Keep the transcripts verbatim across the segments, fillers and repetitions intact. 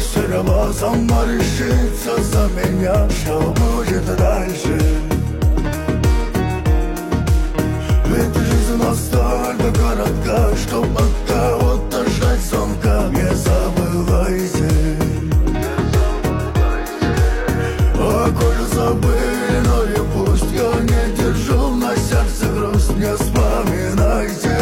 потеряла, сама решится за меня, что будет дальше. Ведь жизнь настолько коротка, что пока вот ждать звонка. Не забывайте, а коль забыли, но и пусть. Я не держу на сердце грусть, не вспоминайте.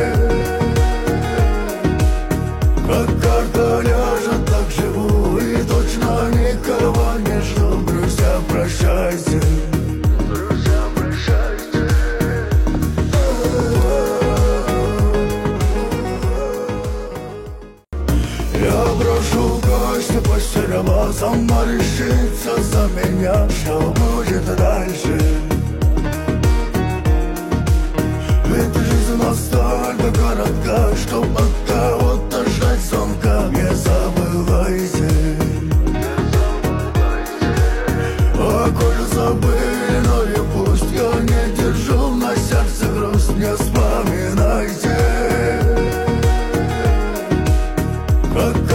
Как карта ляжет, так живу, и точно никого не жду. Друзья, прощайте. Друзья, прощайте. Я брошу гостя, потеряла, сама решится за меня, что будет дальше. Ведь жизнь настолько коротка, что пока вот ждать звонка. Не забывайте, а коль забыли, но и пусть. Я не держу на сердце грусть, не вспоминайте. Как